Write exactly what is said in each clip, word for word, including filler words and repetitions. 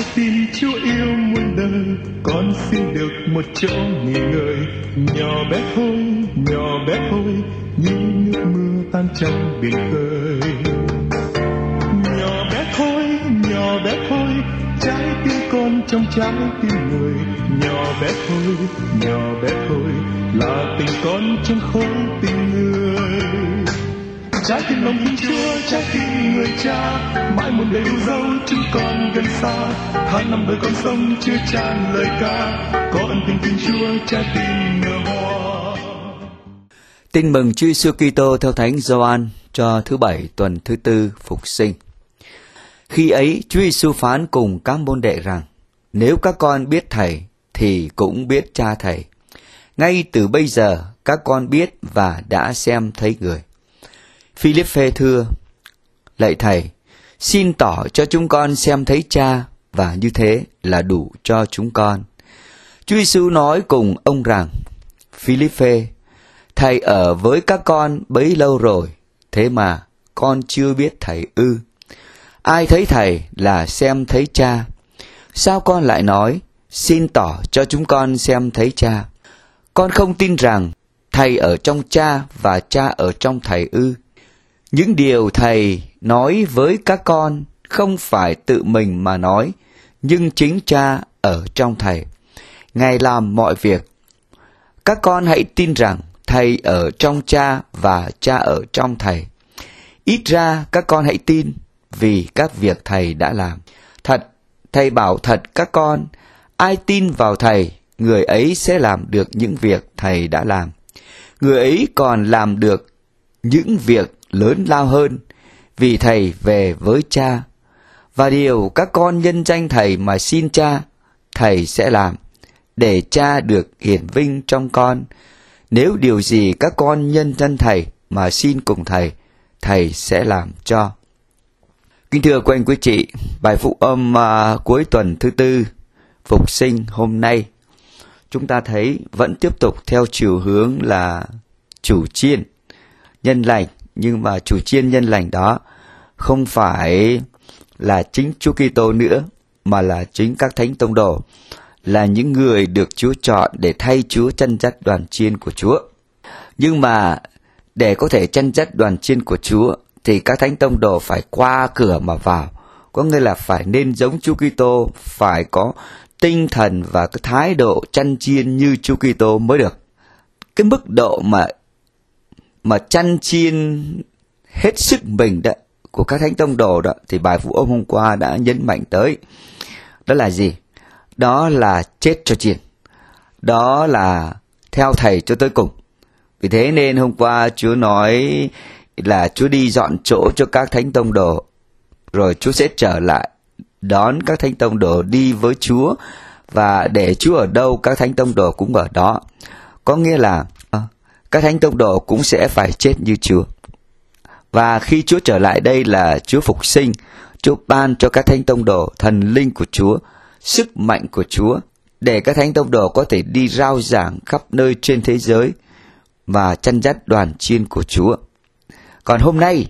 tim Chúa yêu muôn đời, con xin được một chỗ nghỉ ngơi. Nhỏ bé thôi, nhỏ bé thôi, như nước mưa tan trong biển khơi. Nhỏ bé thôi, nhỏ bé thôi, trái tim con trong trái tim người. Nhỏ bé thôi, nhỏ bé thôi, là tình con trong khối tình người. Trái tim lòng thương Chúa, trái tim người cha, mãi một đời yêu dấu chúng con gần xa. Tháng năm đời con sống chưa tràn lời ca, có ân tình tình Chúa trái tim nở hoa. Tin mừng Chúa Giêsu Kitô theo Thánh Gioan cho thứ bảy tuần thứ tư Phục Sinh. Khi ấy Chúa Giêsu phán cùng các môn đệ rằng: nếu các con biết Thầy thì cũng biết Cha Thầy. Ngay từ bây giờ các con biết và đã xem thấy Người. Philippe thưa: lạy Thầy, xin tỏ cho chúng con xem thấy Cha, và như thế là đủ cho chúng con. Chúa Giêsu nói cùng ông rằng: Philippe, Thầy ở với các con bấy lâu rồi, thế mà con chưa biết Thầy ư? Ai thấy Thầy là xem thấy Cha. Sao con lại nói, xin tỏ cho chúng con xem thấy Cha? Con không tin rằng Thầy ở trong Cha và Cha ở trong Thầy ư? Những điều Thầy nói với các con không phải tự mình mà nói, nhưng chính Cha ở trong Thầy. Ngài làm mọi việc. Các con hãy tin rằng Thầy ở trong Cha và Cha ở trong Thầy. Ít ra các con hãy tin vì các việc Thầy đã làm. Thật, Thầy bảo thật các con, ai tin vào Thầy, người ấy sẽ làm được những việc Thầy đã làm. Người ấy còn làm được những việc lớn lao hơn, vì Thầy về với Cha. Và điều các con nhân danh Thầy mà xin Cha, Thầy sẽ làm, để Cha được hiển vinh trong con. Nếu điều gì các con nhân danh Thầy mà xin cùng Thầy, Thầy sẽ làm cho. Kính thưa quý anh quý chị, bài phụ âm uh, cuối tuần thứ tư Phục Sinh hôm nay, chúng ta thấy vẫn tiếp tục theo chiều hướng là chủ chiên nhân lành, nhưng mà chủ chiên nhân lành đó không phải là chính Chúa Kitô nữa, mà là chính các thánh tông đồ, là những người được Chúa chọn để thay Chúa chân dắt đoàn chiên của Chúa. Nhưng mà để có thể chân dắt đoàn chiên của Chúa thì các thánh tông đồ phải qua cửa mà vào, có nghĩa là phải nên giống Chúa Kitô, phải có tinh thần và cái thái độ chăn chiên như Chúa Kitô mới được. Cái mức độ mà mà chăn chiên hết sức mình đó của các thánh tông đồ đó thì bài phụ âm hôm qua đã nhấn mạnh tới. Đó là gì? Đó là chết cho chiên. Đó là theo Thầy cho tới cùng. Vì thế nên hôm qua Chúa nói là Chúa đi dọn chỗ cho các thánh tông đồ, rồi Chúa sẽ trở lại đón các thánh tông đồ đi với Chúa, và để Chúa ở đâu các thánh tông đồ cũng ở đó. Có nghĩa là các thánh tông đồ cũng sẽ phải chết như Chúa. Và khi Chúa trở lại đây là Chúa phục sinh, Chúa ban cho các thánh tông đồ thần linh của Chúa, sức mạnh của Chúa, để các thánh tông đồ có thể đi rao giảng khắp nơi trên thế giới và chăn dắt đoàn chiên của Chúa. Còn hôm nay,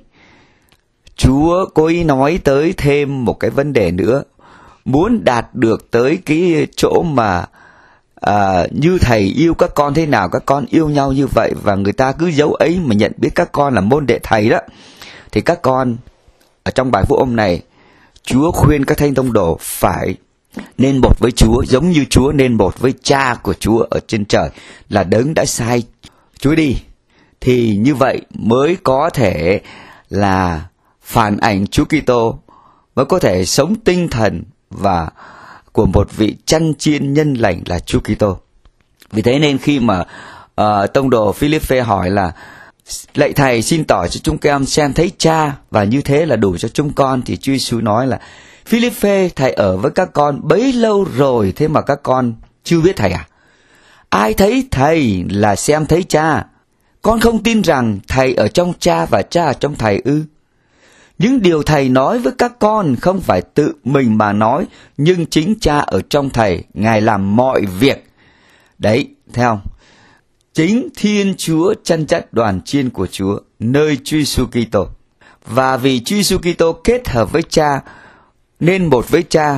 Chúa cố ý nói tới thêm một cái vấn đề nữa, muốn đạt được tới cái chỗ mà à, như Thầy yêu các con thế nào, các con yêu nhau như vậy, và người ta cứ dấu ấy mà nhận biết các con là môn đệ Thầy đó, thì các con ở trong bài phụ âm này, Chúa khuyên các thánh tông đồ phải nên một với Chúa, giống như Chúa nên một với Cha của Chúa ở trên trời, là đấng đã sai Chúa đi. Thì như vậy mới có thể là phản ảnh Chúa Kitô, mới có thể sống tinh thần và của một vị chăn chiên nhân lành là Chúa Kitô. Vì thế nên khi mà uh, tông đồ Philippe hỏi là lạy Thầy, xin tỏ cho chúng em xem thấy Cha, và như thế là đủ cho chúng con, thì Chúa Giêsu nói là Philippe, Thầy ở với các con bấy lâu rồi, thế mà các con chưa biết Thầy à? Ai thấy Thầy là xem thấy Cha. Con không tin rằng Thầy ở trong Cha và Cha ở trong Thầy ư? Những điều Thầy nói với các con không phải tự mình mà nói, nhưng chính Cha ở trong Thầy, Ngài làm mọi việc. Đấy, thấy không? Chính Thiên Chúa chân dắt đoàn chiên của Chúa nơi Chúa Giêsu Kitô. Và vì Chúa Giêsu Kitô kết hợp với Cha, nên một với Cha,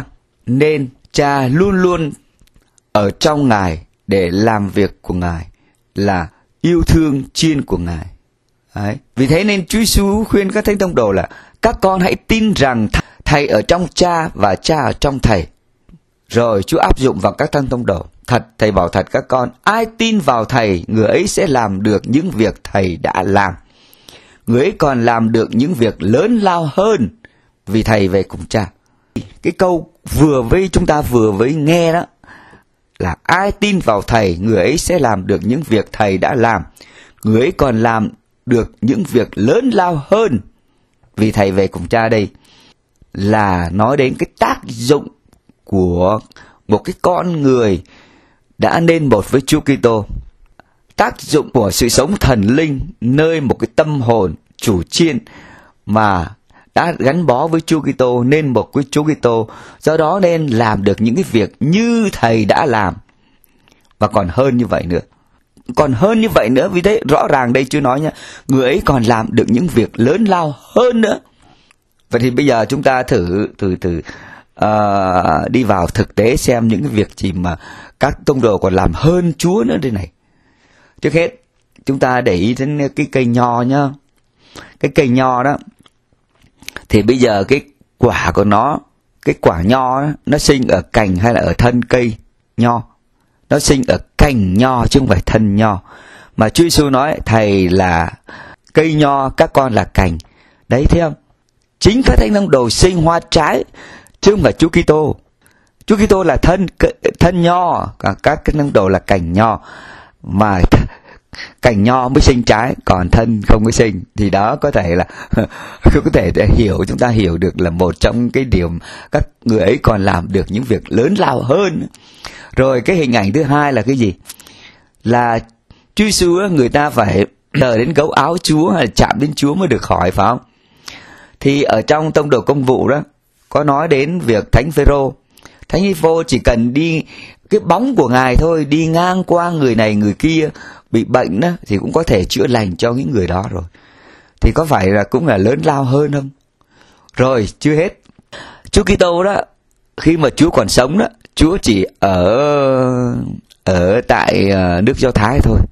nên cha luôn luôn ở trong Ngài để làm việc của Ngài, là yêu thương chiên của Ngài. Đấy. Vì thế nên Chúa Giêsu khuyên các thánh tông đồ là các con hãy tin rằng Thầy ở trong cha và cha ở trong Thầy. Rồi Chúa áp dụng vào các thánh tông đồ. Thật, Thầy bảo thật các con, ai tin vào Thầy, người ấy sẽ làm được những việc Thầy đã làm. Người ấy còn làm được những việc lớn lao hơn, vì Thầy về cùng cha. Cái câu vừa với chúng ta vừa với nghe đó là ai tin vào Thầy, người ấy sẽ làm được những việc Thầy đã làm. Người ấy còn làm được những việc lớn lao hơn, vì Thầy về cùng cha. Đây là nói đến cái tác dụng của một cái con người đã nên một với Chúa Kitô. Tác dụng của sự sống thần linh nơi một cái tâm hồn chủ chiên mà đã gắn bó với Chúa Kitô, nên một với Chúa Kitô, do đó nên làm được những cái việc như Thầy đã làm, và còn hơn như vậy nữa. Còn hơn như vậy nữa, vì thế rõ ràng đây Chúa nói nha, người ấy còn làm được những việc lớn lao hơn nữa. Vậy thì bây giờ chúng ta thử thử thử uh, đi vào thực tế xem những cái việc gì mà các tông đồ còn làm hơn Chúa nữa đây này. Trước hết chúng ta để ý đến cái cây nho nhá. Cái cây nho đó thì bây giờ cái quả của nó, cái quả nho đó, nó sinh ở cành hay là ở thân cây nho? Nó sinh ở cành nho chứ không phải thân nho. Mà Chúa Giêsu nói Thầy là cây nho, các con là cành. Đấy, thấy không? Chính các thánh tông đồ sinh hoa trái chứ không phải Chúa Kitô. Chúa Kitô là thân thân nho, các thánh tông đồ là cành nho, mà cành nho mới sinh trái, còn thân không có sinh. Thì đó có thể là không có thể để hiểu, chúng ta hiểu được là một trong cái điều các người ấy còn làm được những việc lớn lao hơn. Rồi cái hình ảnh thứ hai là cái gì? Là Chúa Giêsu người ta phải đợi đến gấu áo Chúa hay là chạm đến Chúa mới được khỏi, phải không? Thì ở trong tông đồ công vụ đó có nói đến việc Thánh Phêrô. Thánh Phêrô chỉ cần đi cái bóng của Ngài thôi, đi ngang qua người này người kia bị bệnh đó, thì cũng có thể chữa lành cho những người đó rồi. Thì có phải là cũng là lớn lao hơn không? Rồi chưa hết, Chúa Kitô đó, khi mà Chúa còn sống đó, Chúa chỉ ở ở tại nước Do Thái thôi,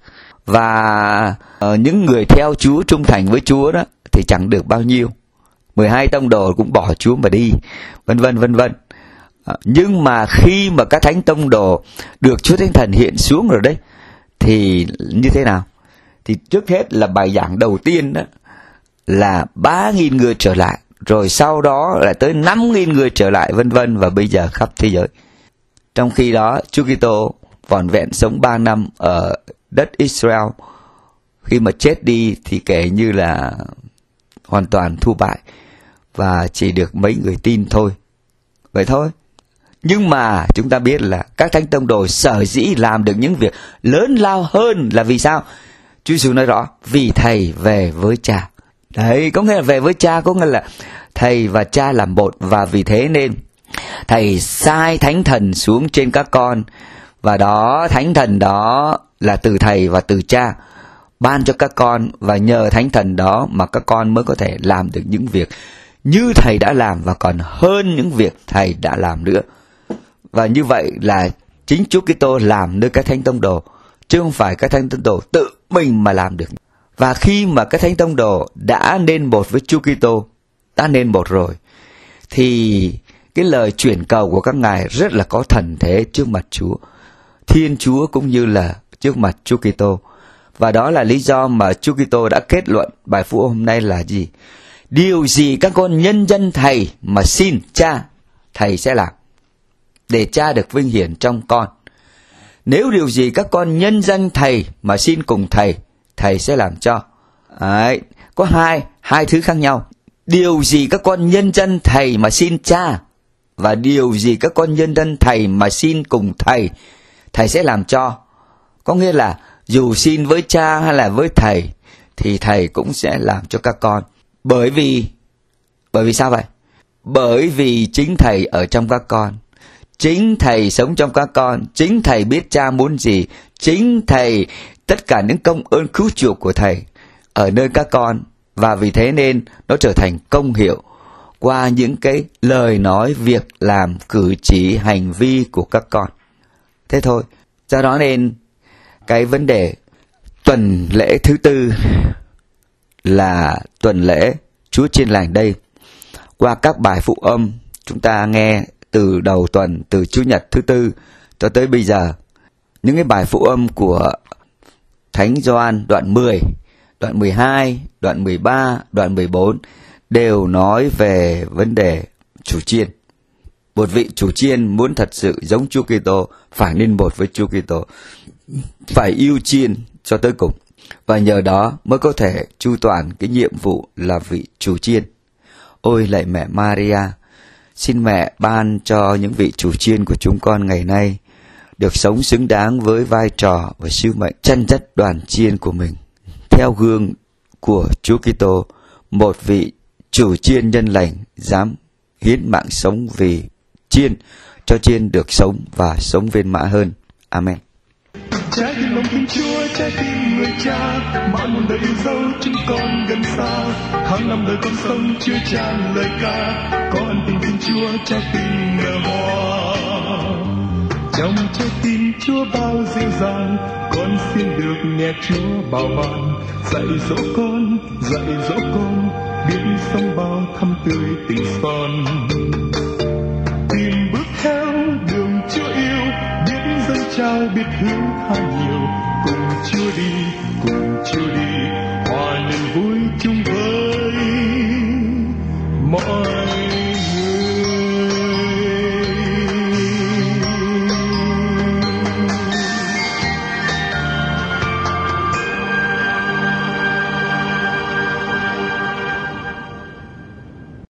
và uh, những người theo Chúa, trung thành với Chúa đó thì chẳng được bao nhiêu. mười hai tông đồ cũng bỏ Chúa mà đi, vân vân vân vân. Uh, nhưng mà khi mà các thánh tông đồ được Chúa Thánh Thần hiện xuống rồi đấy, thì như thế nào? Thì trước hết là bài giảng đầu tiên đó là ba nghìn người trở lại, rồi sau đó lại tới năm nghìn người trở lại, vân vân, và bây giờ khắp thế giới. Trong khi đó Chúa Kitô vỏn vẹn sống ba năm ở đất Israel, khi mà chết đi thì kể như là hoàn toàn thua bại, và chỉ được mấy người tin thôi. Vậy thôi. Nhưng mà chúng ta biết là các thánh tông đồ sở dĩ làm được những việc lớn lao hơn là vì sao? Chúa Giêsu nói rõ, vì Thầy về với Cha. Đấy, có nghĩa là về với Cha, có nghĩa là Thầy và Cha là một, và vì thế nên Thầy sai Thánh Thần xuống trên các con, và đó Thánh Thần đó là từ Thầy và từ Cha ban cho các con, và nhờ Thánh Thần đó mà các con mới có thể làm được những việc như Thầy đã làm, và còn hơn những việc Thầy đã làm nữa. Và như vậy là chính Chúa Kitô làm nơi các thánh tông đồ, chứ không phải các thánh tông đồ tự mình mà làm được. Và khi mà các thánh tông đồ đã nên một với Chúa Kitô, đã nên một rồi, thì cái lời chuyển cầu của các ngài rất là có thần thế trước mặt Chúa, Thiên Chúa cũng như là trước mặt Chúa Kitô. Và đó là lý do mà Chúa Kitô đã kết luận bài phúc hôm nay là gì? Điều gì các con nhân dân Thầy mà xin Cha, Thầy sẽ làm, để Cha được vinh hiển trong con. Nếu điều gì các con nhân dân Thầy mà xin cùng Thầy, Thầy sẽ làm cho. Đấy, có hai, hai thứ khác nhau. Điều gì các con nhân dân Thầy mà xin Cha, và điều gì các con nhân dân Thầy mà xin cùng Thầy, Thầy sẽ làm cho. Có nghĩa là dù xin với Cha hay là với Thầy, thì Thầy cũng sẽ làm cho các con. Bởi vì, bởi vì sao vậy? Bởi vì chính Thầy ở trong các con, chính Thầy sống trong các con, chính Thầy biết Cha muốn gì, chính Thầy, tất cả những công ơn cứu chuộc của Thầy ở nơi các con. Và vì thế nên nó trở thành công hiệu qua những cái lời nói, việc làm, cử chỉ, hành vi của các con. Thế thôi. Do đó nên cái vấn đề tuần lễ thứ tư là tuần lễ Chúa Chiên Lành đây. Qua các bài phụ âm chúng ta nghe từ đầu tuần, từ Chủ nhật thứ tư cho tới bây giờ, những cái bài phụ âm của Thánh Gioan đoạn mười, đoạn mười hai, đoạn mười ba, đoạn mười bốn đều nói về vấn đề chủ chiên. Một vị chủ chiên muốn thật sự giống Chúa Kitô phải nên một với Chúa Kitô, phải yêu chiên cho tới cùng, và nhờ đó mới có thể chu toàn cái nhiệm vụ là vị chủ chiên. Ôi lạy mẹ Maria, xin mẹ ban cho những vị chủ chiên của chúng con ngày nay được sống xứng đáng với vai trò và sứ mệnh chân chất đoàn chiên của mình, theo gương của Chúa Kitô, một vị chủ chiên nhân lành dám hiến mạng sống vì chiên, cho chiên được sống và sống viên mã hơn. Amen. Trái tim lòng Thiên Chúa, trái tim người cha, mãi một đời yêu dấu chúng con gần xa. Tháng năm đời con sống chưa tràn lời ca, có ân tình Thiên Chúa, trái tim nở hoa. Trong trái tim Chúa bao dịu dàng, con xin được nghe Chúa bảo ban, dạy dỗ con, dạy dỗ con, biết sống bao thắm tươi tình son. Tìm bước theo đường Chúa yêu, biết dâng trao, biết hướng tha nhiều, cùng Chúa đi, cùng Chúa đi.